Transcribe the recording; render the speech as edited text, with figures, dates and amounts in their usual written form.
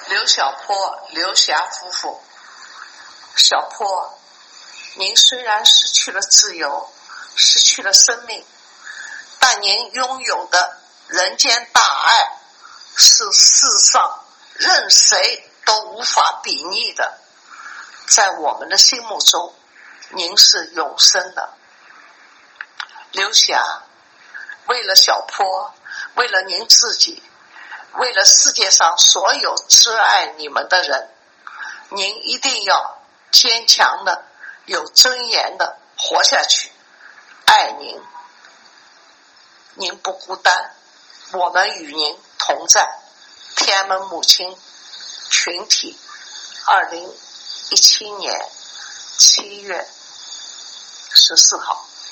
刘小坡、刘霞夫妇。小坡，您虽然失去了自由，失去了生命，但您拥有的人间大爱是世上任谁都无法比拟的。在我们的心目中，您是永生的。刘霞，为了小坡，为了您自己，为了世界上所有挚爱你们的人，您一定要坚强的、有尊严的活下去。爱您，您不孤单，我们与您同在。天安门母亲群体，2017年7月14号。